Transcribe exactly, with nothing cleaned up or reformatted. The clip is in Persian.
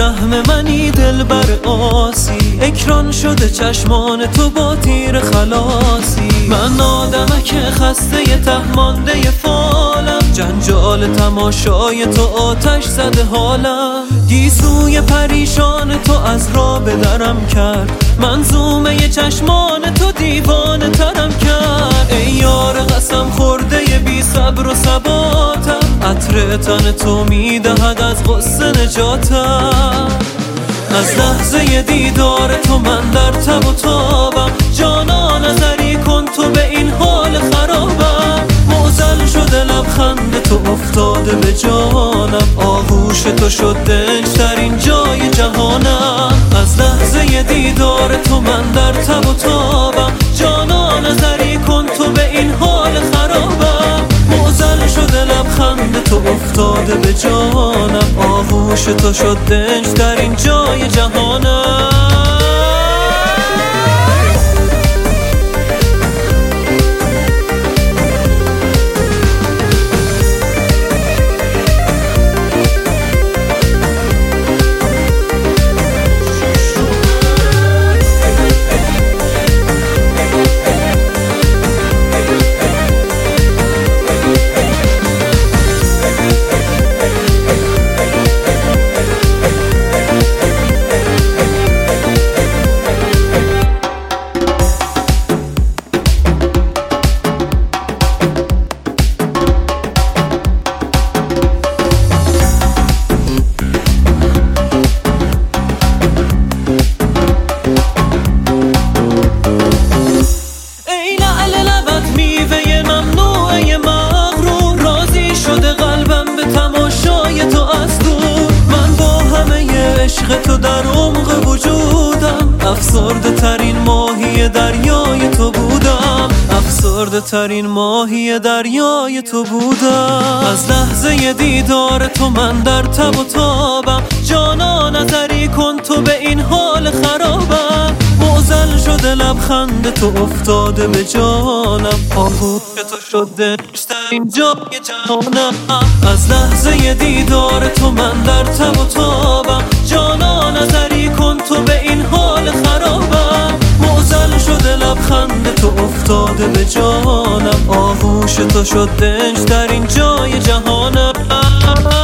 بیرحم منی دلبر آسی، اکران شده چشمان تو با تیر خلاصی. من آدمک خسته ته مانده فالم، جنجال تماشای تو آتش زده حالم. گیسوی پریشان تو از راه به درم کرد، منظومه چشمان تو دیوانه ترم کرد. ای یار قسم خورده بی صبر و ثباتم، عطر تن تو میدهد از غصه نجاتم. از لحظه دیدار تو من در تب و تابم، جانا نظری کن تو به این حال خرابم. معضل شده لبخند تو افتاده به جانم، آغوش تو شد دنج در این جای جهانم. از لحظه دیدار تو من در تب و تابم، جانا نظری کن تو به این حال خرابم. معضل شده لبخند تو افتاده به جانم، آغوش تو شد دنج در این جای جهانم. عشق تو در عمق وجودم، افسرده ترین ماهی دریای تو بودم. افسرده ترین ماهی دریای تو بودم. از لحظه دیدار تو من در تب و تابم، جانا نظری کن تو به این حال خرابم. معضل شده لبخند تو افتاده به جانم، آغوش تو شده در این جای جهانم. از لحظه دیدار تو من در تب و تابم، جانا نظری کن تو به این حال خرابم. معضل شده لبخند تو افتاده به جانم، آغوش تو شد دنج در این جای جهانم.